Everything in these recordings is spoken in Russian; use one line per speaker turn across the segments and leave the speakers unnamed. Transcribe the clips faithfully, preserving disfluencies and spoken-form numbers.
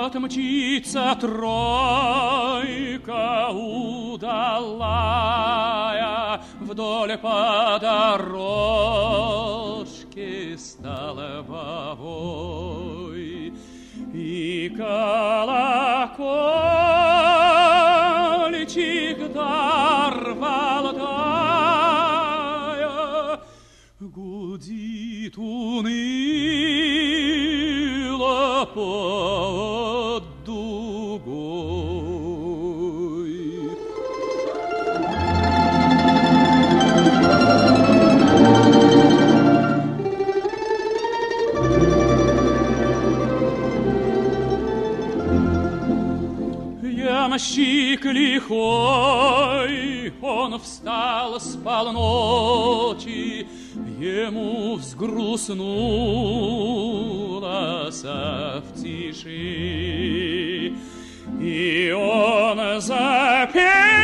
Вот мчится тройка удалая вдоль по дорожке столбовой, и колокольчик дар Валдая гудит уныло под дугой. Ямщик лихой, он встал с полночи, ему взгрустнулось в тиши, и он запел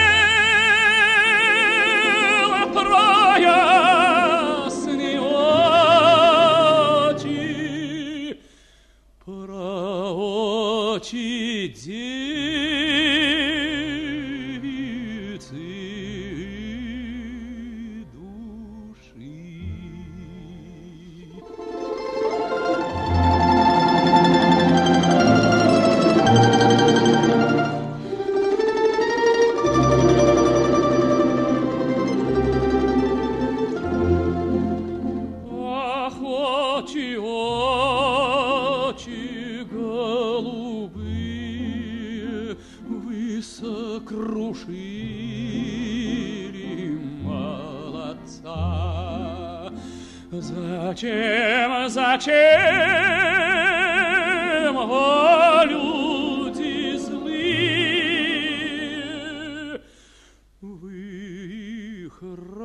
про ясные очи, про очи девицы души. Ах, очи, очи голубые, вы сокрушили молодца. Зачем, зачем, о, люди злые, вы их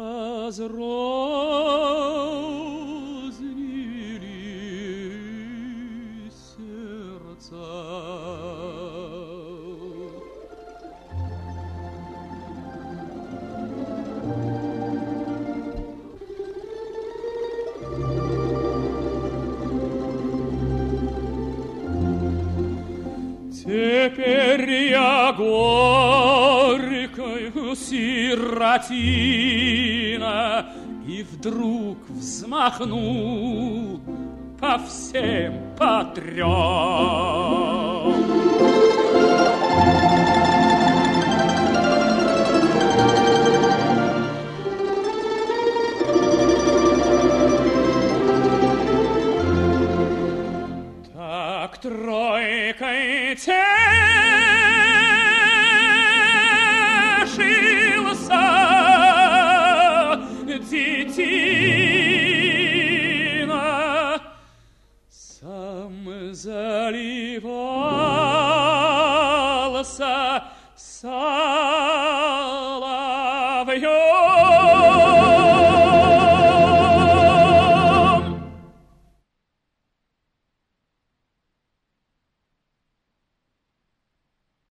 разрознили сердца? Теперь я горькая сиротина, и вдруг взмахну по всем по трем. Так тройкой тешился детина, сам заливался соловьем.